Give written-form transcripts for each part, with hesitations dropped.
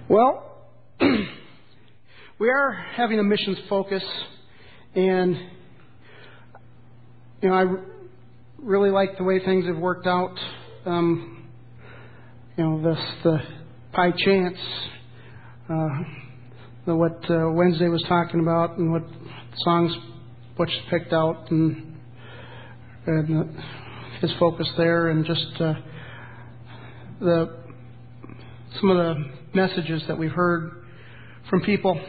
Well, we are having a missions focus, and I really like the way things have worked out. The pie chance, what Wednesday was talking about, and what songs Butch picked out, and his focus there, and just some of the messages that we've heard from people.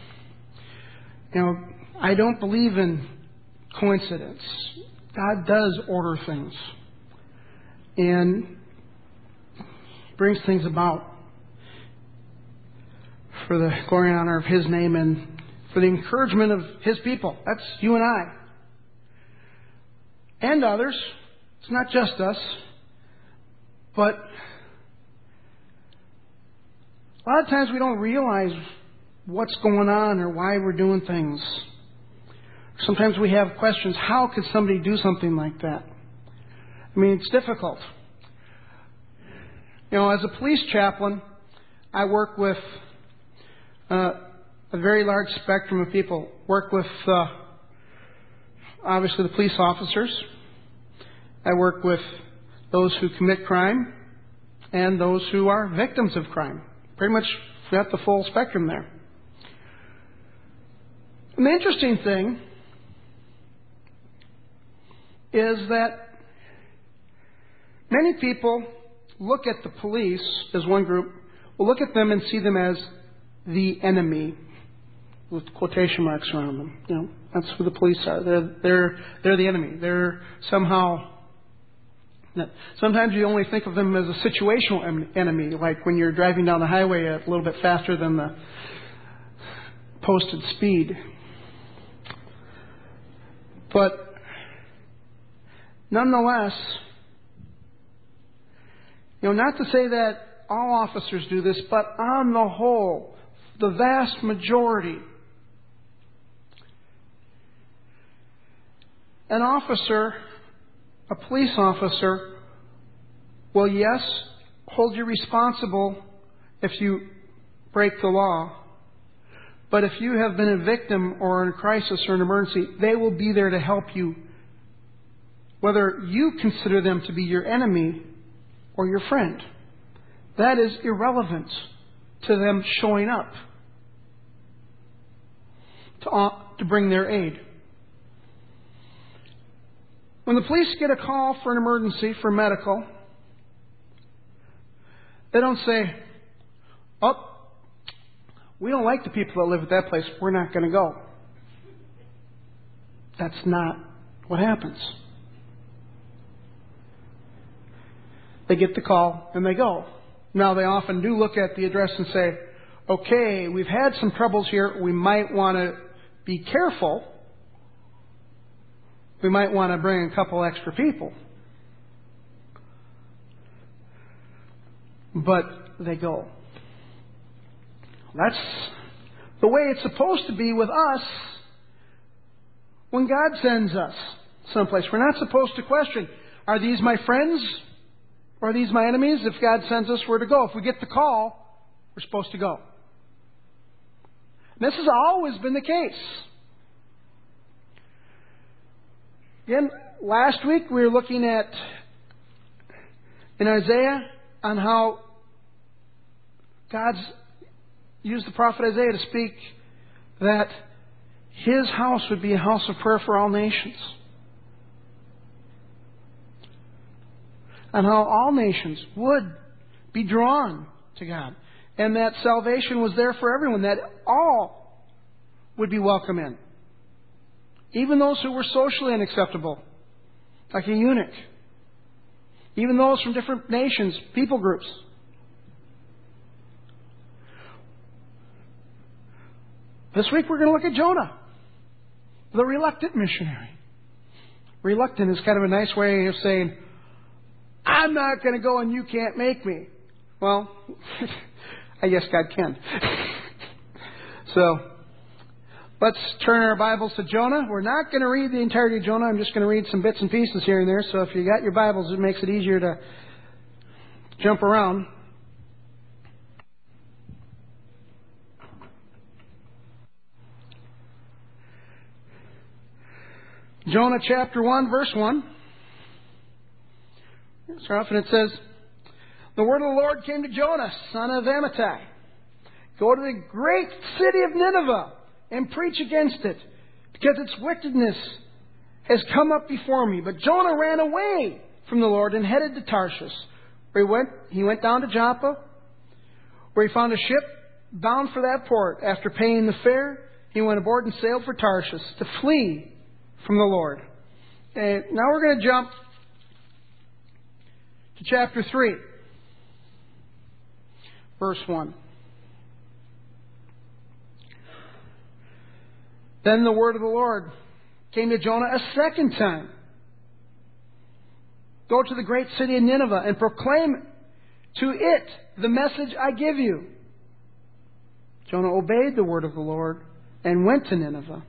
I don't believe in coincidence. God does order things and brings things about for the glory and honor of His name and for the encouragement of His people. That's you and I. And others. It's not just us. But a lot of times we don't realize what's going on or why we're doing things. Sometimes we have questions. How could somebody do something like that? I mean, it's difficult. As a police chaplain, I work with a very large spectrum of people. Work with, obviously, the police officers. I work with those who commit crime and those who are victims of crime. Pretty much got the full spectrum there. And the interesting thing is that many people look at the police as one group, will look at them and see them as the enemy, with quotation marks around them. That's who the police are. They're the enemy. They're somehow. Sometimes you only think of them as a situational enemy, like when you're driving down the highway a little bit faster than the posted speed. But nonetheless, not to say that all officers do this, but on the whole, the vast majority, an officer, a police officer, will, yes, hold you responsible if you break the law. But if you have been a victim or in a crisis or an emergency, they will be there to help you, whether you consider them to be your enemy or your friend. That is irrelevant to them showing up to bring their aid. When the police get a call for an emergency, for medical, they don't say, we don't like the people that live at that place. We're not going to go. That's not what happens. They get the call and they go. Now, they often do look at the address and say, okay, we've had some troubles here. We might want to be careful. We might want to bring a couple extra people. But they go. That's the way it's supposed to be with us when God sends us someplace. We're not supposed to question, are these my friends or are these my enemies? If God sends us, we're to go. If we get the call, we're supposed to go. This has always been the case. Again, last week we were looking at in Isaiah on how God's used the prophet Isaiah to speak that His house would be a house of prayer for all nations. And how all nations would be drawn to God. And that salvation was there for everyone, that all would be welcome in. Even those who were socially unacceptable, like a eunuch. Even those from different nations, people groups. This week we're going to look at Jonah, the reluctant missionary. Reluctant is kind of a nice way of saying, I'm not going to go and you can't make me. Well, I guess God can. So, let's turn our Bibles to Jonah. We're not going to read the entirety of Jonah. I'm just going to read some bits and pieces here and there. So if you got your Bibles, it makes it easier to jump around. Jonah chapter 1, verse 1. Start off and it says, the word of the Lord came to Jonah, son of Amittai. Go to the great city of Nineveh and preach against it, because its wickedness has come up before me. But Jonah ran away from the Lord and headed to Tarshish. He went down to Joppa, where he found a ship bound for that port. After paying the fare, he went aboard and sailed for Tarshish to flee from the Lord. And now we're going to jump to chapter 3, verse 1. Then the word of the Lord came to Jonah a second time. Go to the great city of Nineveh and proclaim to it the message I give you. Jonah obeyed the word of the Lord and went to Nineveh.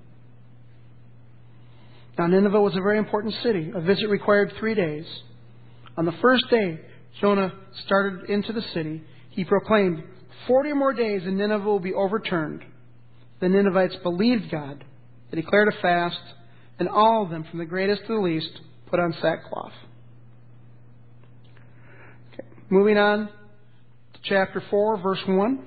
Now Nineveh was a very important city. A visit required 3 days. On the first day, Jonah started into the city. He proclaimed, 40 more days and Nineveh will be overturned. The Ninevites believed God. They declared a fast, and all of them, from the greatest to the least, put on sackcloth. Okay. Moving on to chapter 4, verse 1.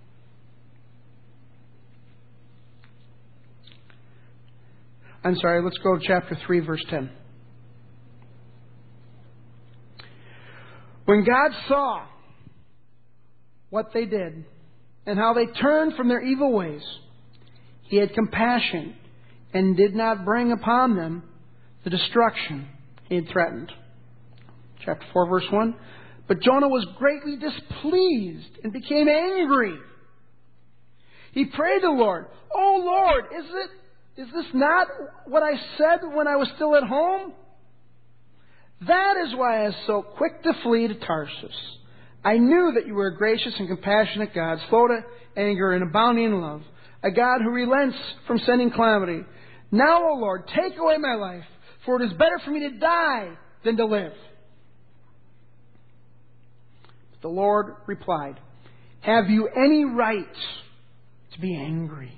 Let's go to chapter 3, verse 10. When God saw what they did and how they turned from their evil ways, He had compassion and did not bring upon them the destruction He had threatened. Chapter 4, verse 1. But Jonah was greatly displeased and became angry. He prayed the Lord, "O Lord, is this not what I said when I was still at home? That is why I was so quick to flee to Tarshish. I knew that you were a gracious and compassionate God, slow to anger and abounding in love, a God who relents from sending calamity. Now, O Lord, take away my life, for it is better for me to die than to live." But the Lord replied, "Have you any right to be angry?"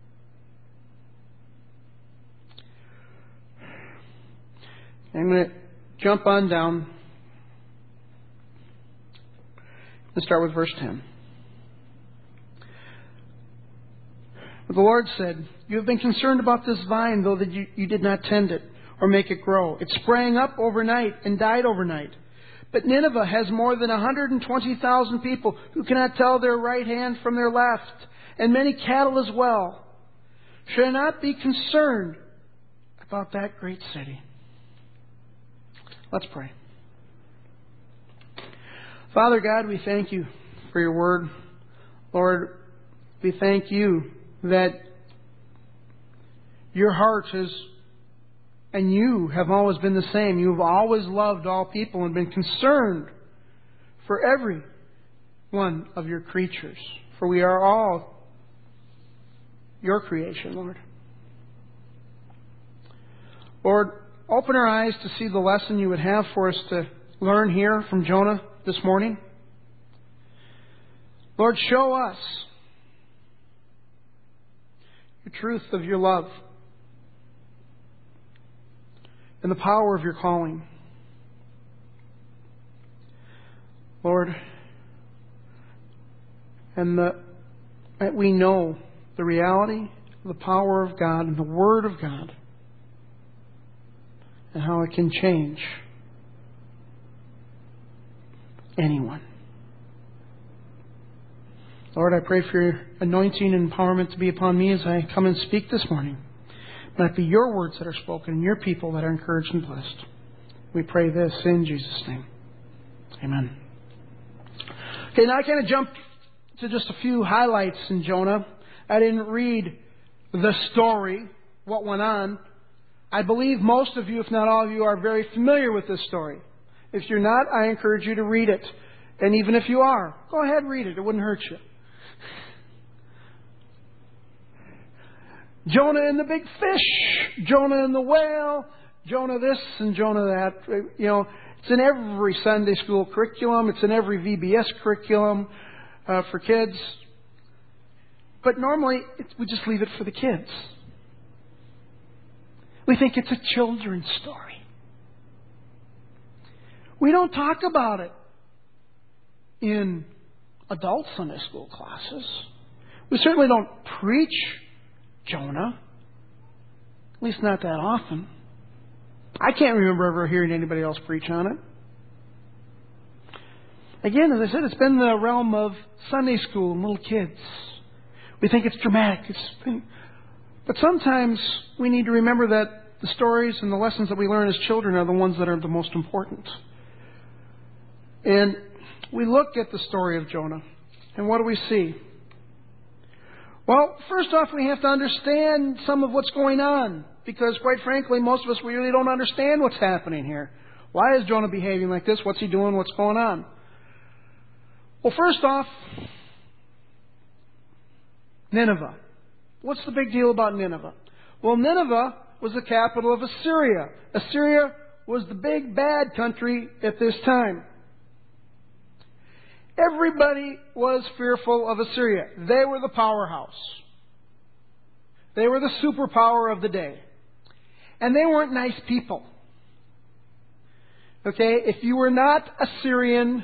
I'm going to jump on down. Let's start with verse 10. But the Lord said, "You have been concerned about this vine, though that you did not tend it or make it grow. It sprang up overnight and died overnight. But Nineveh has more than 120,000 people who cannot tell their right hand from their left, and many cattle as well. Should I not be concerned about that great city?" Let's pray. Father God, we thank you for your word. Lord, we thank you that your heart is, and you have always been the same. You have always loved all people and been concerned for every one of your creatures. For we are all your creation, Lord. Lord, open our eyes to see the lesson you would have for us to learn here from Jonah this morning. Lord, show us the truth of your love and the power of your calling. Lord, and that we know the reality, the power of God and the Word of God, and how it can change anyone. Lord, I pray for your anointing and empowerment to be upon me as I come and speak this morning. May it be your words that are spoken and your people that are encouraged and blessed. We pray this in Jesus' name. Amen. Okay, now I kind of jump to just a few highlights in Jonah. I didn't read the story, what went on. I believe most of you, if not all of you, are very familiar with this story. If you're not, I encourage you to read it. And even if you are, go ahead and read it. It wouldn't hurt you. Jonah and the big fish, Jonah and the whale, Jonah this and Jonah that. You know, it's in every Sunday school curriculum. It's in every VBS curriculum for kids. But normally, we just leave it for the kids. We think it's a children's story. We don't talk about it in adult Sunday school classes. We certainly don't preach Jonah. At least not that often. I can't remember ever hearing anybody else preach on it. Again, as I said, it's been the realm of Sunday school and little kids. We think it's dramatic. But sometimes we need to remember that the stories and the lessons that we learn as children are the ones that are the most important. And we look at the story of Jonah, and what do we see? Well, first off, we have to understand some of what's going on, because quite frankly, most of us, we really don't understand what's happening here. Why is Jonah behaving like this? What's he doing? What's going on? Well, first off, Nineveh. What's the big deal about Nineveh? Well, Nineveh was the capital of Assyria. Assyria was the big bad country at this time. Everybody was fearful of Assyria. They were the powerhouse. They were the superpower of the day. And they weren't nice people. Okay, if you were not Assyrian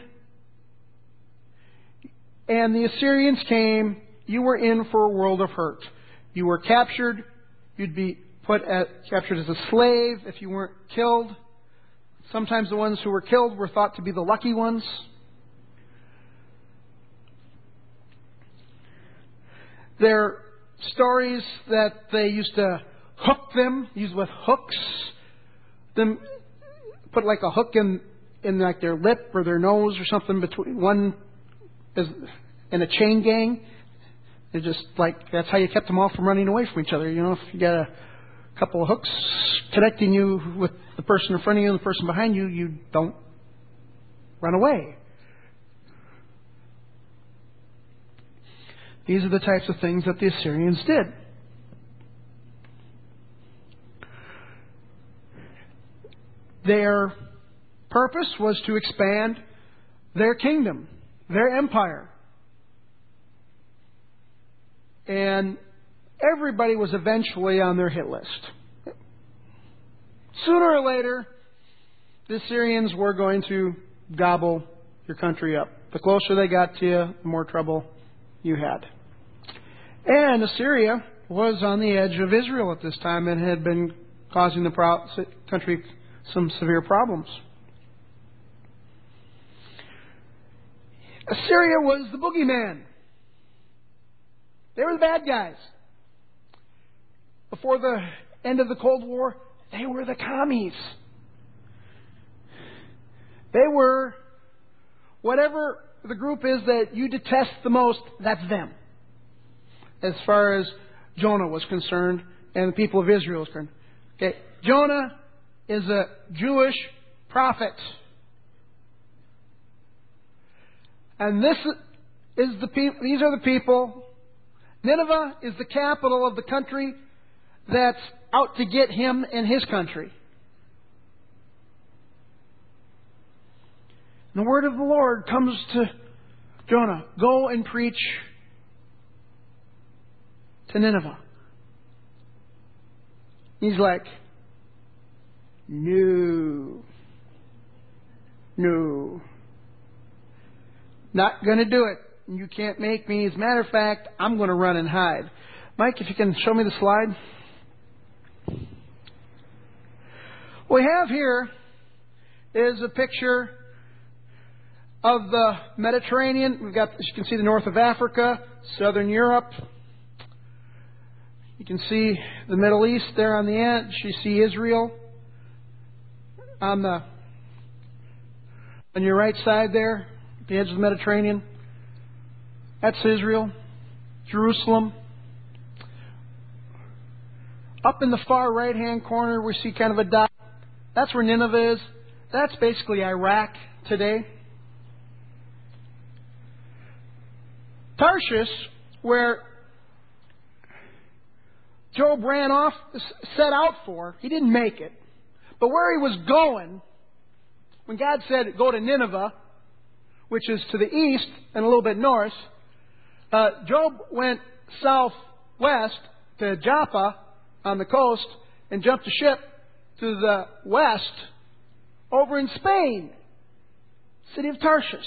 and the Assyrians came, you were in for a world of hurt. You were captured. You'd be captured as a slave if you weren't killed. Sometimes the ones who were killed were thought to be the lucky ones. There are stories that they used to hook them, use with hooks. Them put like a hook in like their lip or their nose or something between one in a chain gang. They're just like, that's how you kept them all from running away from each other. You know, if you got a couple of hooks connecting you with the person in front of you and the person behind you, you don't run away. These are the types of things that the Assyrians did. Their purpose was to expand their kingdom, their empire. And everybody was eventually on their hit list. Sooner or later, the Assyrians were going to gobble your country up. The closer they got to you, the more trouble you had. And Assyria was on the edge of Israel at this time and had been causing the country some severe problems. Assyria was the boogeyman. They were the bad guys. Before the end of the Cold War, they were the commies. They were whatever the group is that you detest the most, that's them. As far as Jonah was concerned and the people of Israel was concerned. Okay, Jonah is a Jewish prophet. And these are the people. Nineveh is the capital of the country that's out to get him and his country. And the word of the Lord comes to Jonah. Go and preach to Nineveh. He's like, no. Not going to do it. You can't make me. As a matter of fact, I'm going to run and hide. Mike, if you can show me the slide. What we have here is a picture of the Mediterranean. We've got, as you can see, the north of Africa, southern Europe. You can see the Middle East there on the edge. You see Israel on your right side there, the edge of the Mediterranean. That's Israel, Jerusalem. Up in the far right-hand corner, we see kind of a dot. That's where Nineveh is. That's basically Iraq today. Tarshish, where Job ran off, set out for, he didn't make it. But where he was going, when God said, go to Nineveh, which is to the east and a little bit north, Job went southwest to Joppa on the coast, and jumped a ship to the west over in Spain, city of Tarshish.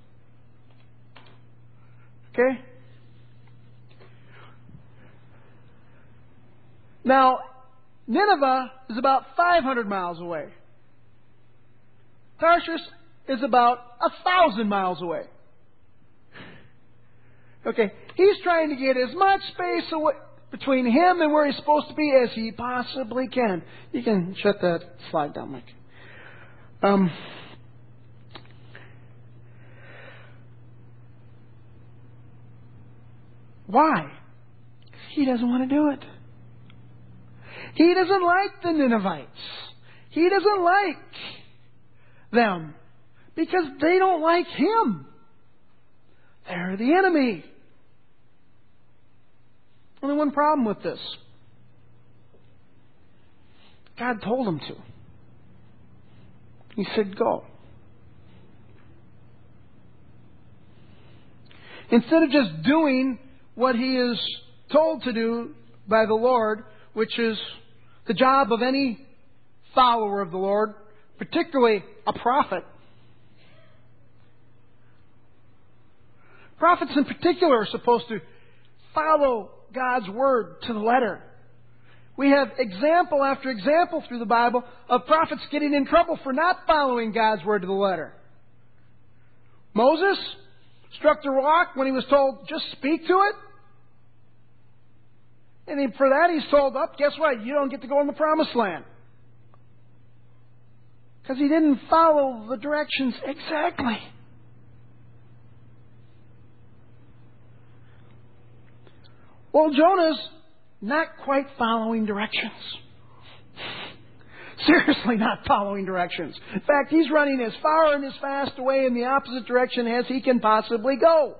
Okay? Now, Nineveh is about 500 miles away. Tarshish is about 1,000 miles away. Okay, he's trying to get as much space away between him and where he's supposed to be as he possibly can. You can shut that slide down, Mike. Why? He doesn't want to do it. He doesn't like the Ninevites. He doesn't like them because they don't like him. They're the enemy. Only one problem with this. God told him to. He said, go. Instead of just doing what he is told to do by the Lord, which is the job of any follower of the Lord, particularly a prophet. Prophets in particular are supposed to follow God's Word to the letter. We have example after example through the Bible of prophets getting in trouble for not following God's Word to the letter. Moses struck the rock when he was told, just speak to it. And for that he's told, guess what? You don't get to go in the promised land. Because he didn't follow the directions exactly. Well, Jonah's not quite following directions. Seriously not following directions. In fact, he's running as far and as fast away in the opposite direction as he can possibly go.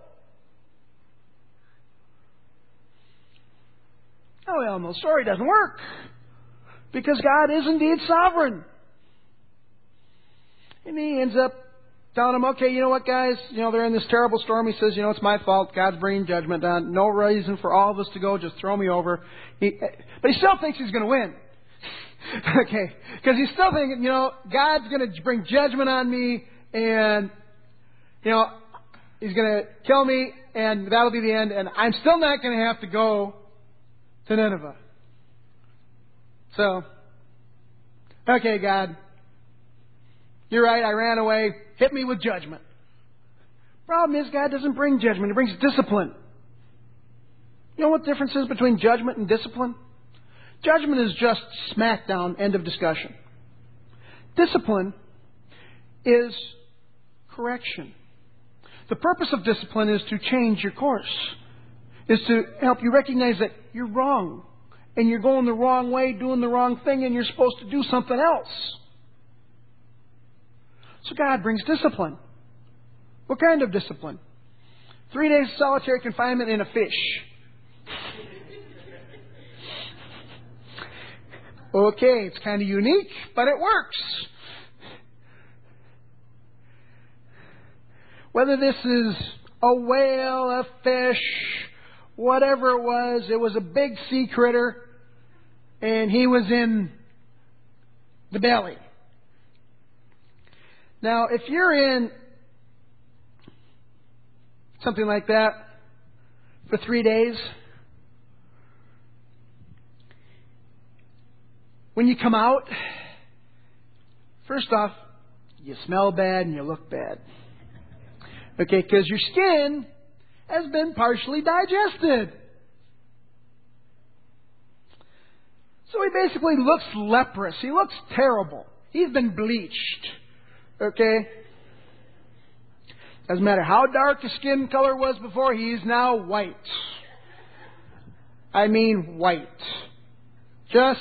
Oh, well, no, story doesn't work. Because God is indeed sovereign. And he ends up telling them, okay, you know what, guys? They're in this terrible storm. He says, it's my fault. God's bringing judgment down. No reason for all of us to go. Just throw me over. But he still thinks he's going to win. Okay. Because he's still thinking, God's going to bring judgment on me. And, he's going to kill me. And that'll be the end. And I'm still not going to have to go to Nineveh. So, okay, God. You're right, I ran away. Hit me with judgment. Problem is, God doesn't bring judgment. He brings discipline. You know what the difference is between judgment and discipline? Judgment is just smackdown, end of discussion. Discipline is correction. The purpose of discipline is to change your course. Is to help you recognize that you're wrong. And you're going the wrong way, doing the wrong thing, and you're supposed to do something else. So God brings discipline. What kind of discipline? 3 days solitary confinement in a fish. Okay, it's kind of unique, but it works. Whether this is a whale, a fish, whatever it was a big sea critter, and he was in the belly. Now, if you're in something like that for 3 days, when you come out, first off, you smell bad and you look bad. Okay, because your skin has been partially digested. So he basically looks leprous. He looks terrible. He's been bleached. Okay? Doesn't matter how dark his skin color was before, he is now white. I mean white. But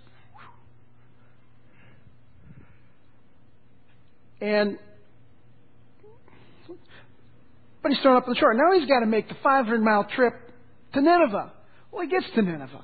he's thrown up on the shore. Now he's got to make the 500-mile trip to Nineveh. Well, he gets to Nineveh.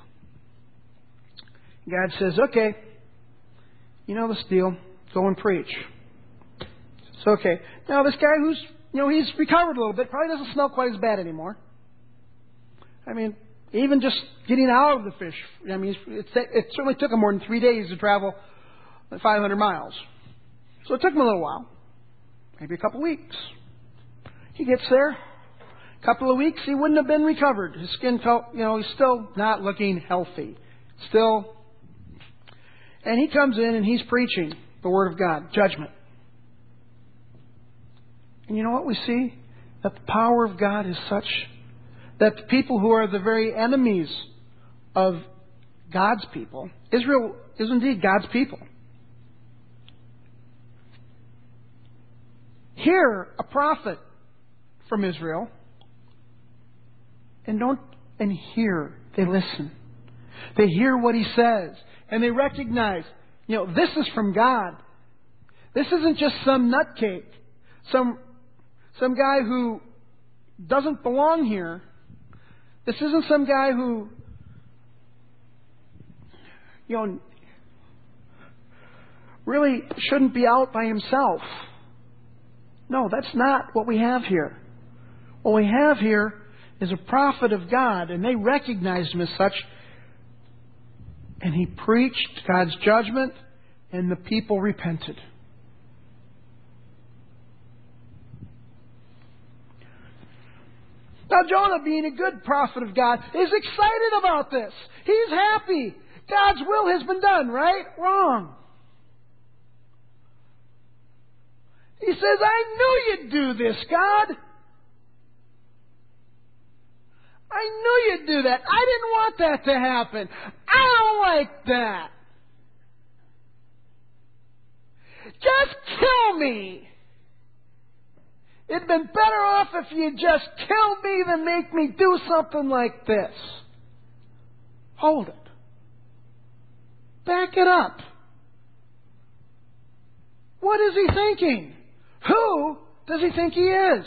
God says, okay, you know this deal. Go and preach. It's okay. Now this guy who's, he's recovered a little bit, probably doesn't smell quite as bad anymore. I mean, Even just getting out of the fish. I mean, it certainly took him more than 3 days to travel 500 miles. So it took him a little while. Maybe a couple of weeks. He gets there. A couple of weeks, he wouldn't have been recovered. His skin felt, he's still not looking healthy. Still. And he comes in and he's preaching the Word of God, judgment. And you know what we see? That the power of God is such that the people who are the very enemies of God's people, Israel is indeed God's people. Hear a prophet from Israel and hear. They listen. They hear what he says and they recognize, this is from God. This isn't just some nutcake, some guy who doesn't belong here. This isn't some guy who, really shouldn't be out by himself. No, that's not what we have here. What we have here is a prophet of God, and they recognized him as such. And he preached God's judgment, and the people repented. Now Jonah, being a good prophet of God, is excited about this. He's happy. God's will has been done, right? Wrong. He says, I knew you'd do this, God. I knew you'd do that. I didn't want that to happen. I don't like that. Just kill me. It'd been better off if you just killed me than make me do something like this. Hold it. Back it up. What is he thinking? Who does he think he is?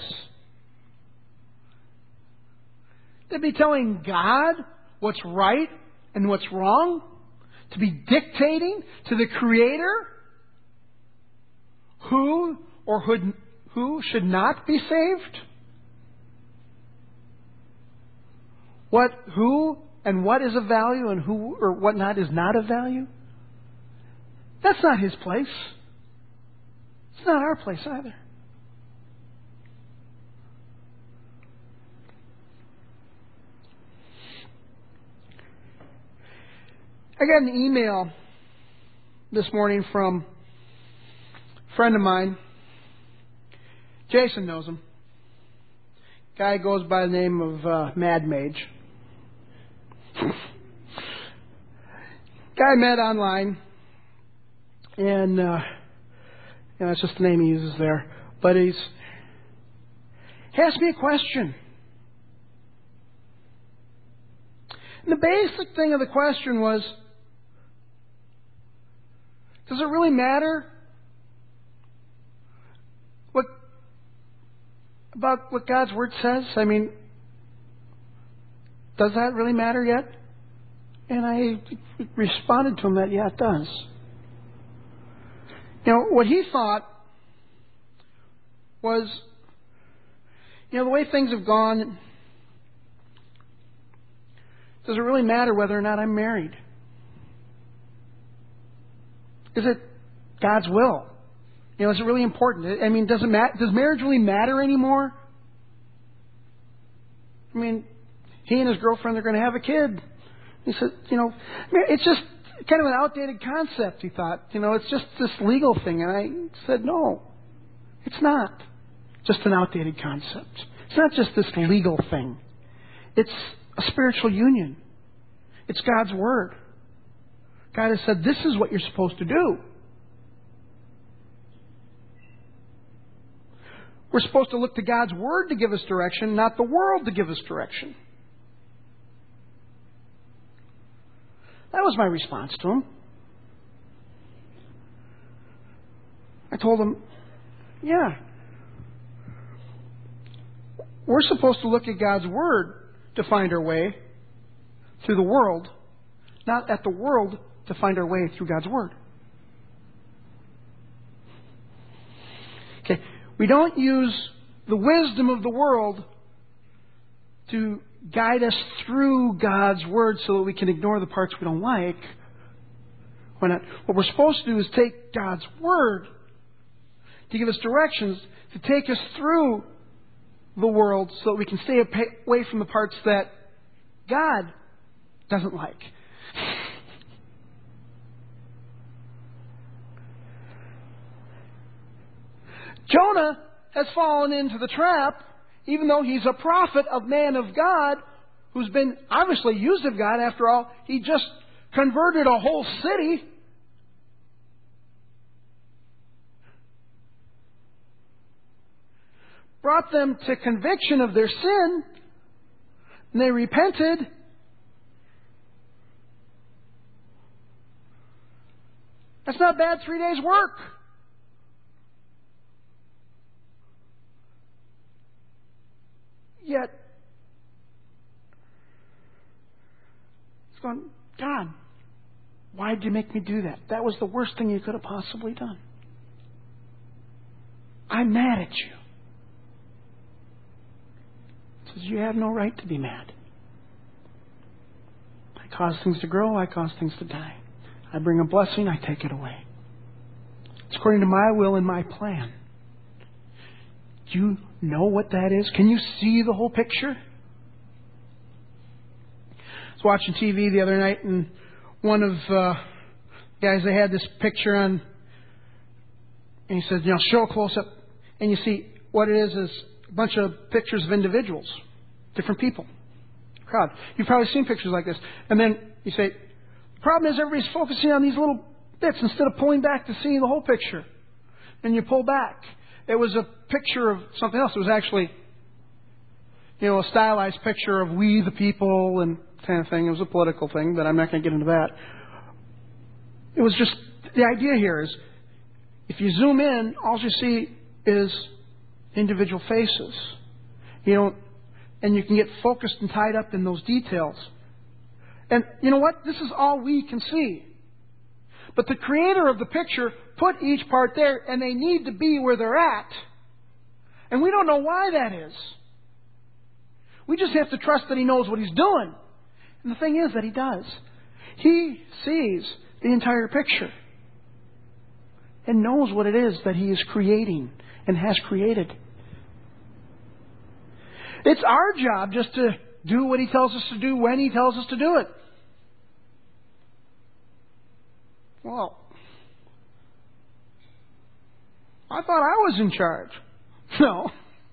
To be telling God what's right and what's wrong? To be dictating to the Creator who should not be saved? Who and what is of value and who or what not is not of value? That's not his place. It's not our place either. I got an email this morning from a friend of mine. Jason knows him. Guy goes by the name of Mad Mage. Guy met online, and that's just the name he uses there. But he asked me a question. And the basic thing of the question was, does it really matter about what God's Word says? I mean, does that really matter yet? And I responded to him that, yeah, it does. What he thought was, the way things have gone, does it really matter whether or not I'm married? Is it God's will? Is it really important? I mean, does marriage really matter anymore? I mean, he and his girlfriend are going to have a kid. He said, it's just kind of an outdated concept, he thought. It's just this legal thing. And I said, no, it's not just an outdated concept. It's not just this legal thing. It's a spiritual union. It's God's Word. God has said, this is what you're supposed to do. We're supposed to look to God's Word to give us direction, not the world to give us direction. That was my response to him. I told him, yeah, we're supposed to look at God's Word to find our way through the world, not at the world to find our way through God's Word. Okay, we don't use the wisdom of the world to guide us through God's Word so that we can ignore the parts we don't like. Why not? What we're supposed to do is take God's Word to give us directions, to take us through the world so that we can stay away from the parts that God doesn't like. Jonah has fallen into the trap, even though he's a prophet, a man of God, who's been obviously used of God. After all, he just converted a whole city. Brought them to conviction of their sin, and they repented. That's not bad 3 days' work. Yet, it's going, God, why did you make me do that? That was the worst thing you could have possibly done. I'm mad at you. He says, you have no right to be mad. I cause things to grow, I cause things to die. I bring a blessing, I take it away. It's according to my will and my plan. Do you know what that is? Can you see the whole picture? I was watching TV the other night, and one of the guys, they had this picture on, and he said, show a close-up. And you see what it is a bunch of pictures of individuals, different people, crowd. You've probably seen pictures like this. And then you say, the problem is everybody's focusing on these little bits instead of pulling back to see the whole picture. And you pull back. It was a picture of something else. It was actually, a stylized picture of we the people and kind of thing. It was a political thing, but I'm not going to get into that. It was just, the idea here is, if you zoom in, all you see is individual faces. And you can get focused and tied up in those details. And you know what? This is all we can see. But the creator of the picture put each part there, and they need to be where they're at. And we don't know why that is. We just have to trust that He knows what He's doing. And the thing is that He does. He sees the entire picture and knows what it is that He is creating and has created. It's our job just to do what He tells us to do when He tells us to do it. Well, I thought I was in charge. No.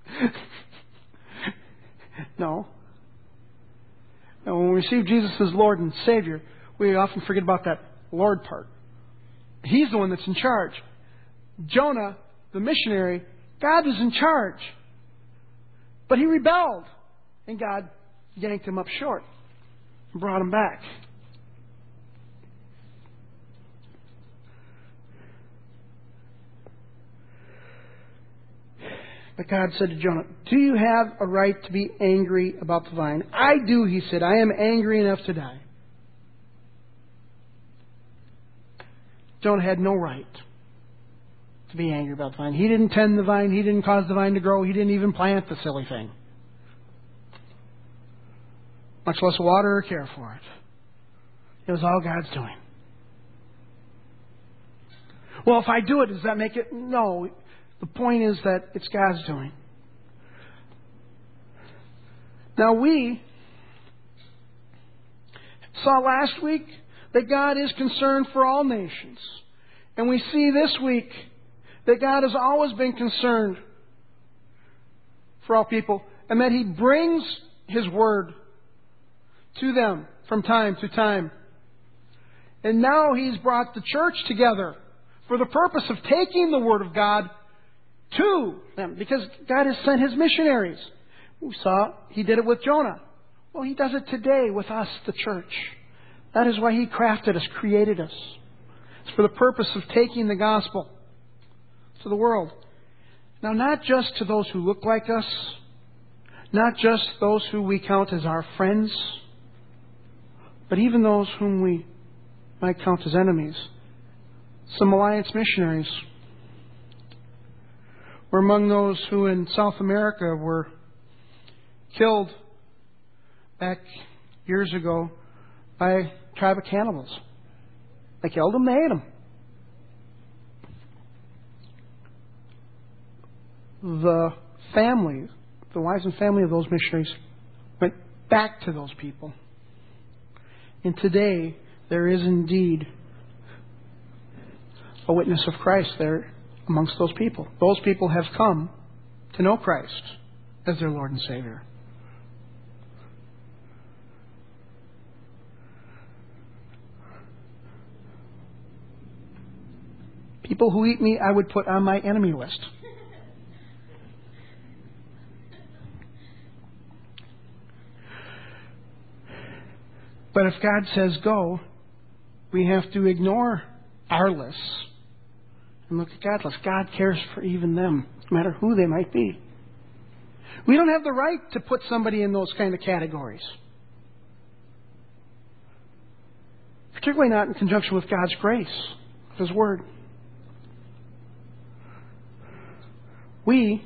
No. And when we receive Jesus as Lord and Savior, we often forget about that Lord part. He's the one that's in charge. Jonah, the missionary, God was in charge. But he rebelled. And God yanked him up short and brought him back. But God said to Jonah, do you have a right to be angry about the vine? I do, he said. I am angry enough to die. Jonah had no right to be angry about the vine. He didn't tend the vine. He didn't cause the vine to grow. He didn't even plant the silly thing. Much less water or care for it. It was all God's doing. Well, if I do it, does that make it? No. The point is that it's God's doing. Now we saw last week that God is concerned for all nations. And we see this week that God has always been concerned for all people. And that He brings His Word to them from time to time. And now He's brought the church together for the purpose of taking the Word of God to them, because God has sent His missionaries. We saw He did it with Jonah. Well, He does it today with us, the church. That is why He crafted us, created us. It's for the purpose of taking the gospel to the world. Now, not just to those who look like us, not just those who we count as our friends, but even those whom we might count as enemies. Some Alliance missionaries were among those who in South America were killed back years ago by a tribe of cannibals. They killed them, they ate them. The family, the wives and family of those missionaries went back to those people. And today, there is indeed a witness of Christ there amongst those people. Those people have come to know Christ as their Lord and Savior. People who eat me, I would put on my enemy list. But if God says go, we have to ignore our lists and look at God's list. God cares for even them, no matter who they might be. We don't have the right to put somebody in those kind of categories. Particularly not in conjunction with God's grace, His Word. We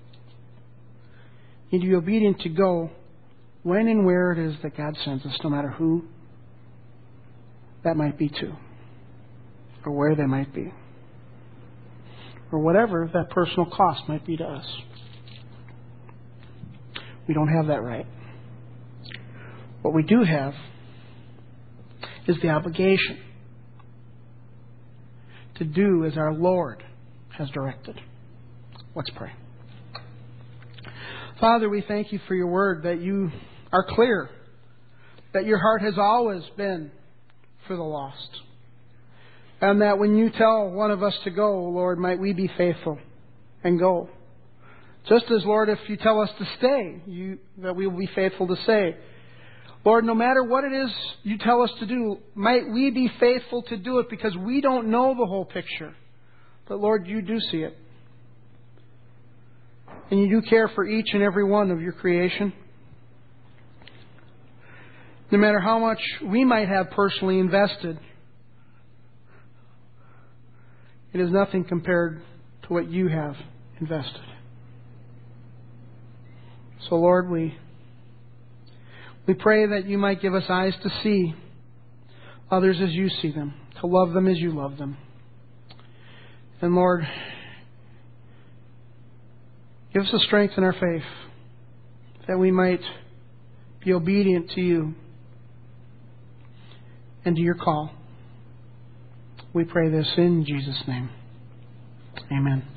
need to be obedient to go when and where it is that God sends us, no matter who that might be to, or where they might be, or whatever that personal cost might be to us. We don't have that right. What we do have is the obligation to do as our Lord has directed. Let's pray. Father, we thank you for your word, that you are clear, that your heart has always been for the lost. And that when you tell one of us to go, Lord, might we be faithful and go. Just as, Lord, if you tell us to stay, that we will be faithful to stay. Lord, no matter what it is you tell us to do, might we be faithful to do it, because we don't know the whole picture. But Lord, you do see it. And you do care for each and every one of your creation. No matter how much we might have personally invested, it is nothing compared to what you have invested. So Lord, we pray that you might give us eyes to see others as you see them, to love them as you love them. And Lord, give us the strength in our faith that we might be obedient to you and to your call. We pray this in Jesus' name. Amen.